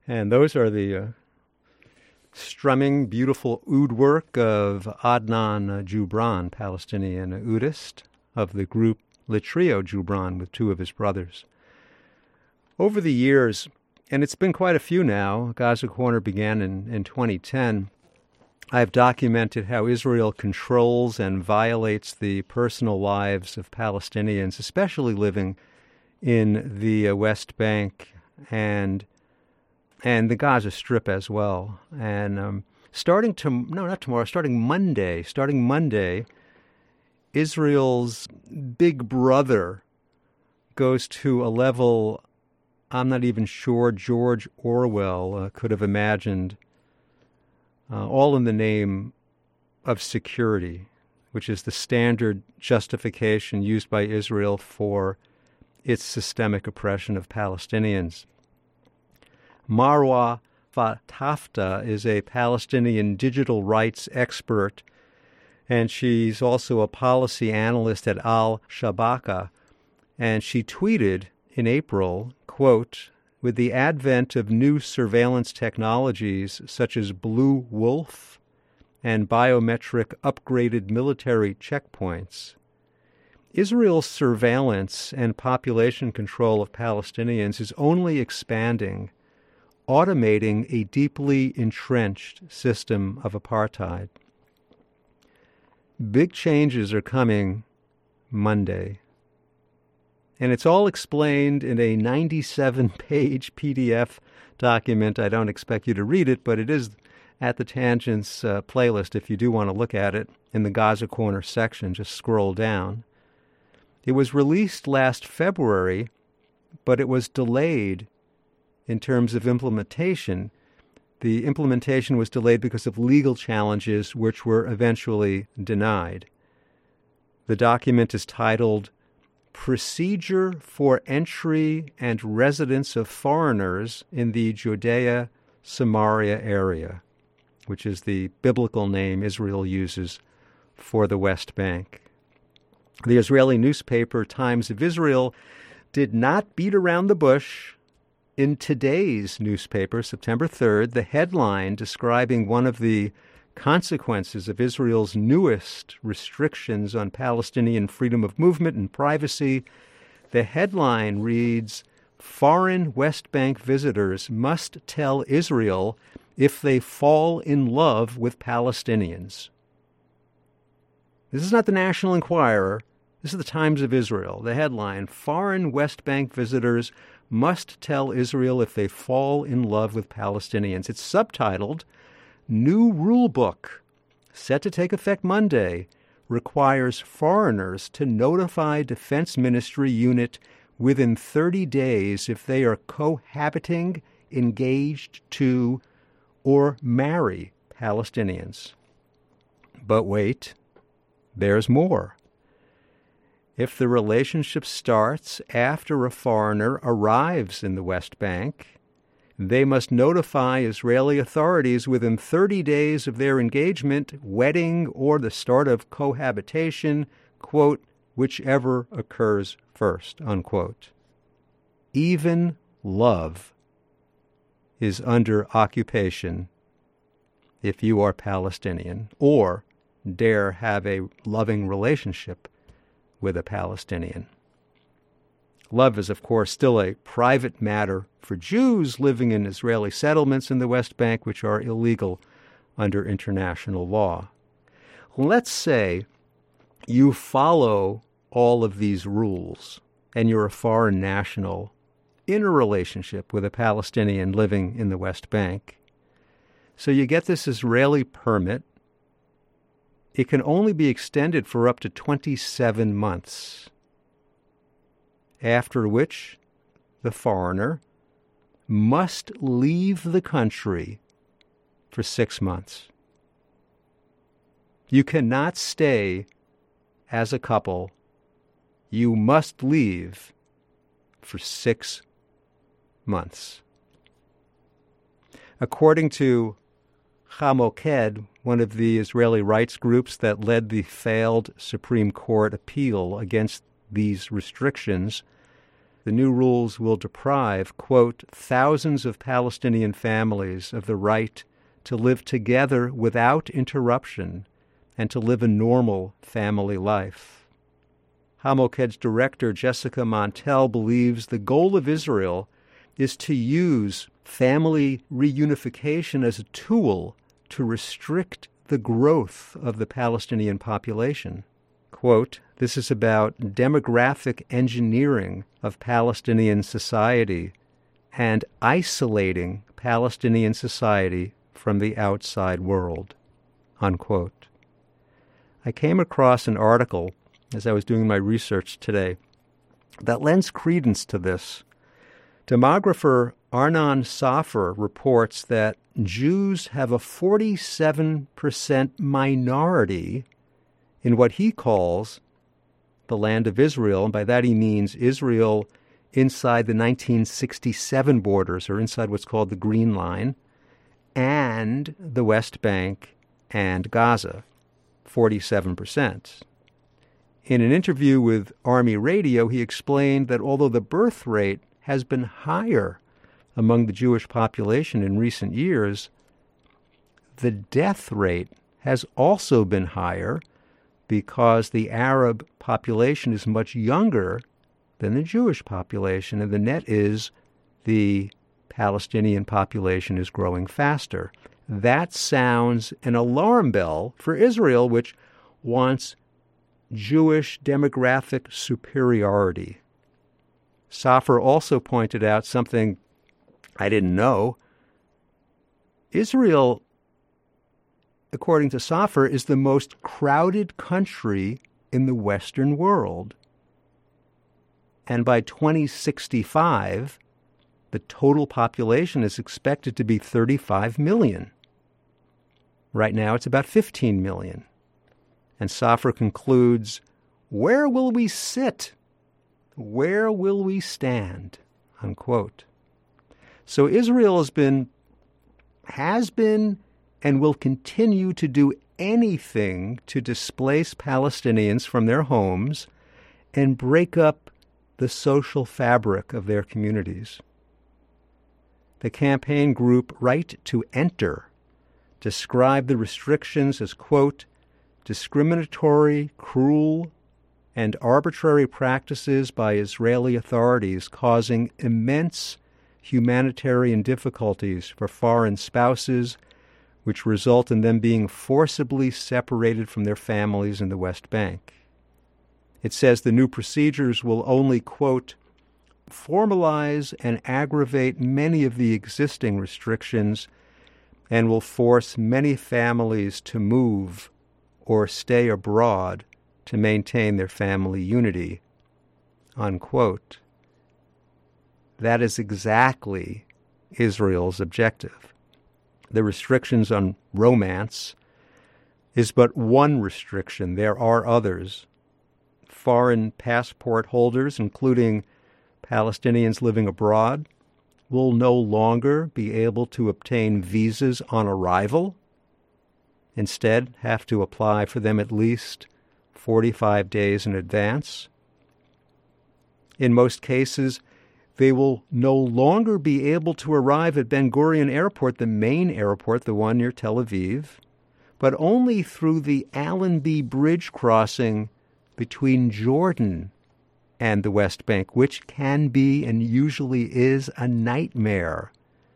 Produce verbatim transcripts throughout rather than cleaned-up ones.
And those are the uh, strumming, beautiful oud work of Adnan Jubran, Palestinian oudist of the group Le Trio Jubran with two of his brothers. Over the years, and it's been quite a few now, Gaza Corner began in, in twenty ten, I've documented how Israel controls and violates the personal lives of Palestinians, especially living in the uh, West Bank and and the Gaza Strip as well. And um, starting to no, not tomorrow, starting Monday, starting Monday, Israel's big brother goes to a level I'm not even sure George Orwell uh, could have imagined, uh, all in the name of security, which is the standard justification used by Israel for its systemic oppression of Palestinians. Marwa Fatafta is a Palestinian digital rights expert, and she's also a policy analyst at Al-Shabaka, and she tweeted in April, quote, "With the advent of new surveillance technologies such as Blue Wolf and biometric upgraded military checkpoints, Israel's surveillance and population control of Palestinians is only expanding, automating a deeply entrenched system of apartheid." Big changes are coming Monday. And it's all explained in a ninety-seven page P D F document. I don't expect you to read it, but it is at the Tangents uh, playlist if you do want to look at it in the Gaza Corner section. Just scroll down. It was released last February, but it was delayed in terms of implementation. The implementation was delayed because of legal challenges, which were eventually denied. The document is titled Procedure for Entry and Residence of Foreigners in the Judea-Samaria Area, which is the biblical name Israel uses for the West Bank. The Israeli newspaper Times of Israel did not beat around the bush. In today's newspaper, September third, the headline describing one of the consequences of Israel's newest restrictions on Palestinian freedom of movement and privacy, the headline reads, "Foreign West Bank visitors must tell Israel if they fall in love with Palestinians." This is not the National Enquirer. This is the Times of Israel. The headline, "Foreign West Bank visitors must tell Israel if they fall in love with Palestinians." It's subtitled, "New Rule Book, set to take effect Monday, requires foreigners to notify Defense Ministry unit within thirty days if they are cohabiting, engaged to, or marry Palestinians." But wait, there's more. If the relationship starts after a foreigner arrives in the West Bank, they must notify Israeli authorities within thirty days of their engagement, wedding, or the start of cohabitation, quote, whichever occurs first, unquote. Even love is under occupation if you are Palestinian or dare have a loving relationship with a Palestinian. Love is, of course, still a private matter for Jews living in Israeli settlements in the West Bank, which are illegal under international law. Let's say you follow all of these rules and you're a foreign national in a relationship with a Palestinian living in the West Bank. So you get this Israeli permit. It can only be extended for up to twenty-seven months, after which the foreigner must leave the country for six months. You cannot stay as a couple. You must leave for six months. According to Hamoked, one of the Israeli rights groups that led the failed Supreme Court appeal against these restrictions, the new rules will deprive, quote, thousands of Palestinian families of the right to live together without interruption and to live a normal family life. Hamoked's director, Jessica Montel, believes the goal of Israel is to use family reunification as a tool to restrict the growth of the Palestinian population. Quote, this is about demographic engineering of Palestinian society and isolating Palestinian society from the outside world, unquote. I came across an article as I was doing my research today that lends credence to this. Demographer Arnon Safar reports that Jews have a forty-seven percent minority in what he calls the land of Israel, and by that he means Israel inside the nineteen sixty-seven borders, or inside what's called the Green Line, and the West Bank and Gaza, forty-seven percent. In an interview with Army Radio, he explained that although the birth rate has been higher among the Jewish population in recent years, the death rate has also been higher because the Arab population is much younger than the Jewish population, and the net is the Palestinian population is growing faster. That sounds an alarm bell for Israel, which wants Jewish demographic superiority. Safar also pointed out something I didn't know. Israel, according to Safar, is the most crowded country in the Western world. And by twenty sixty-five, the total population is expected to be thirty-five million. Right now, it's about fifteen million. And Safar concludes, where will we sit? Where will we stand? Unquote. So Israel has been, has been, and will continue to do anything to displace Palestinians from their homes and break up the social fabric of their communities. The campaign group Right to Enter described the restrictions as, quote, discriminatory, cruel, and arbitrary practices by Israeli authorities causing immense humanitarian difficulties for foreign spouses, which result in them being forcibly separated from their families in the West Bank. It says the new procedures will only, quote, formalize and aggravate many of the existing restrictions and will force many families to move or stay abroad to maintain their family unity, unquote. That is exactly Israel's objective. The restrictions on romance is but one restriction. There are others. Foreign passport holders, including Palestinians living abroad, will no longer be able to obtain visas on arrival. Instead, have to apply for them at least forty-five days in advance. In most cases, they will no longer be able to arrive at Ben Gurion Airport, the main airport, the one near Tel Aviv, but only through the Allenby Bridge crossing between Jordan and the West Bank, which can be and usually is a nightmare.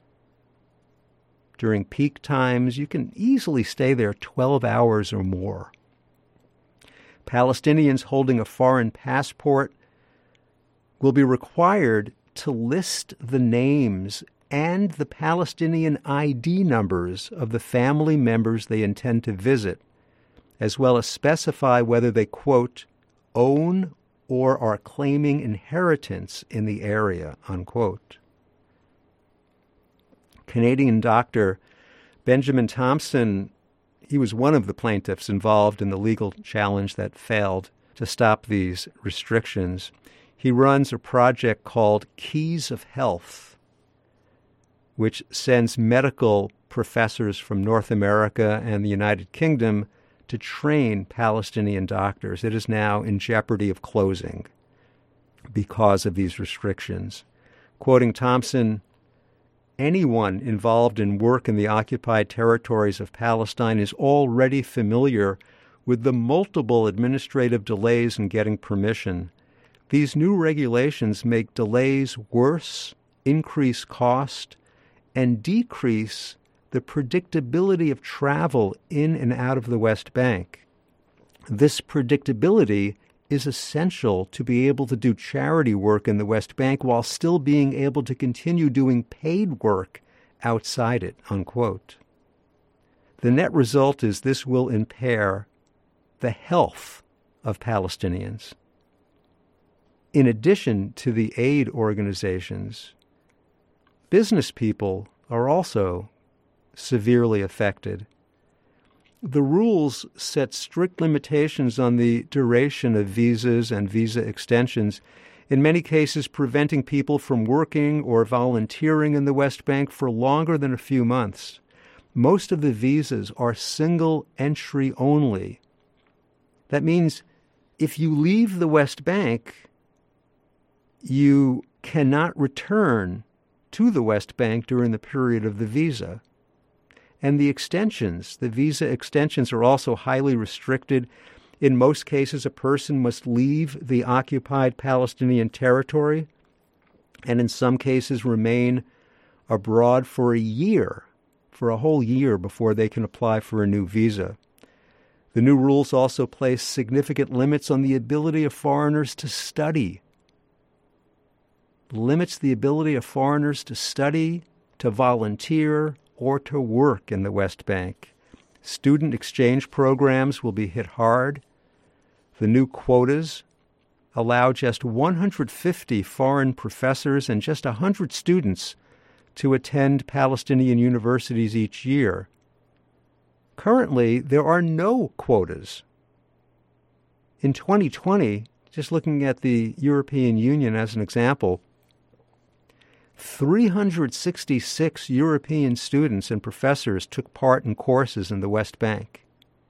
During peak times, you can easily stay there twelve hours or more. Palestinians holding a foreign passport will be required to list the names and the Palestinian I D numbers of the family members they intend to visit, as well as specify whether they, quote, own or are claiming inheritance in the area, unquote. Canadian doctor Benjamin Thompson, he was one of the plaintiffs involved in the legal challenge that failed to stop these restrictions. He runs a project called Keys of Health, which sends medical professors from North America and the United Kingdom to train Palestinian doctors. It is now in jeopardy of closing. because of these restrictions. Quoting Thompson, anyone involved in work in the occupied territories of Palestine is already familiar with the multiple administrative delays in getting permission. These new regulations make delays worse, increase cost, and decrease the predictability of travel in and out of the West Bank. This predictability is essential to be able to do charity work in the West Bank while still being able to continue doing paid work outside it, unquote. The net result is this will impair the health of Palestinians. In addition to the aid organizations, business people are also severely affected. The rules set strict limitations on the duration of visas and visa extensions, in many cases preventing people from working or volunteering in the West Bank for longer than a few months. Most of the visas are single entry only. That means if you leave the West Bank, you cannot return to the West Bank during the period of the visa. And the extensions, the visa extensions, are also highly restricted. In most cases, a person must leave the occupied Palestinian territory and in some cases remain abroad for a year, for a whole year before they can apply for a new visa. The new rules also place significant limits on the ability of foreigners to study. Limits the ability of foreigners to study, to volunteer, or to work in the West Bank. Student exchange programs will be hit hard. The new quotas allow just one hundred fifty foreign professors and just one hundred students to attend Palestinian universities each year. Currently, there are no quotas. In twenty twenty, just looking at the European Union as an example, three hundred sixty-six European students and professors took part in courses in the West Bank.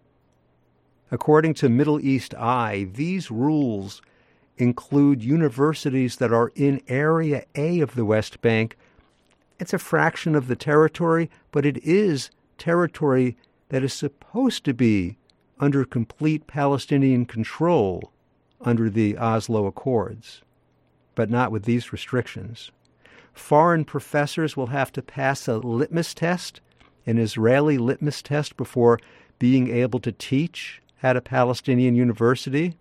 According to Middle East Eye, these rules include universities that are in Area A of the West Bank. It's a fraction of the territory, but it is territory that is supposed to be under complete Palestinian control under the Oslo Accords, but not with these restrictions. Foreign professors will have to pass a litmus test, an Israeli litmus test, before being able to teach at a Palestinian university.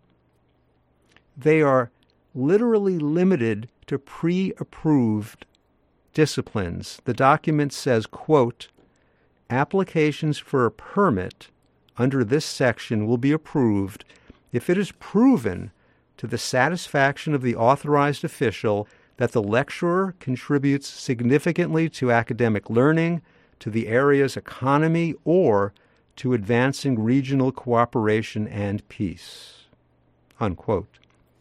They are literally limited to pre-approved disciplines. The document says, quote, applications for a permit under this section will be approved if it is proven to the satisfaction of the authorized official that the lecturer contributes significantly to academic learning, to the area's economy, or to advancing regional cooperation and peace. Unquote.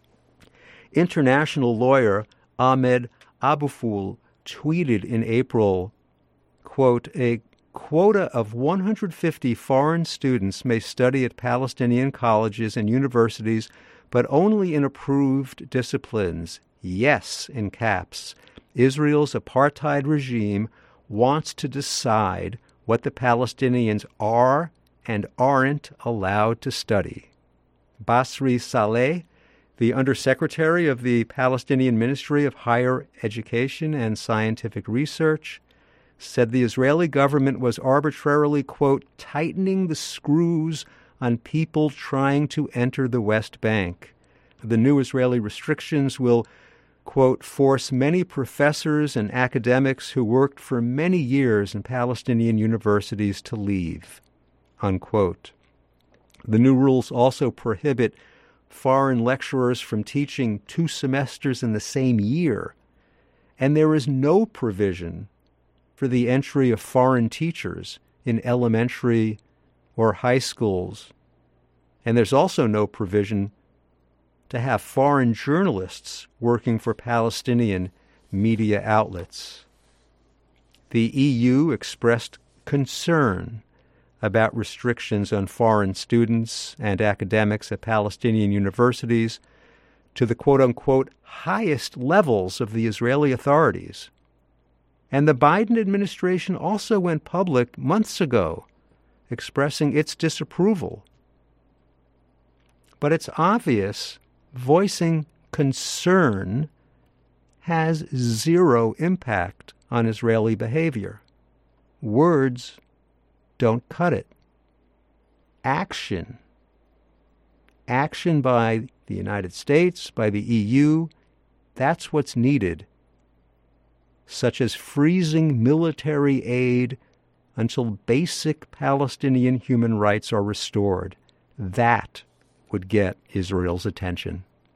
International lawyer Ahmed Abuful tweeted in April, quote, a quota of one hundred fifty foreign students may study at Palestinian colleges and universities, but only in approved disciplines. Yes, in caps, Israel's apartheid regime wants to decide what the Palestinians are and aren't allowed to study. Basri Saleh, the Undersecretary of the Palestinian Ministry of Higher Education and Scientific Research, said the Israeli government was arbitrarily, quote, tightening the screws on people trying to enter the West Bank. The new Israeli restrictions will, quote, force many professors and academics who worked for many years in Palestinian universities to leave, unquote. The new rules also prohibit foreign lecturers from teaching two semesters in the same year, and there is no provision for the entry of foreign teachers in elementary or high schools. And there's also no provision to have foreign journalists working for Palestinian media outlets. The E U expressed concern about restrictions on foreign students and academics at Palestinian universities. to the quote-unquote highest levels of the Israeli authorities. And the Biden administration also went public months ago, expressing its disapproval. But it's obvious voicing concern has zero impact on Israeli behavior. Words don't cut it. Action. Action by the United States, by the E U, that's what's needed, such as freezing military aid until basic Palestinian human rights are restored. That would get Israel's attention.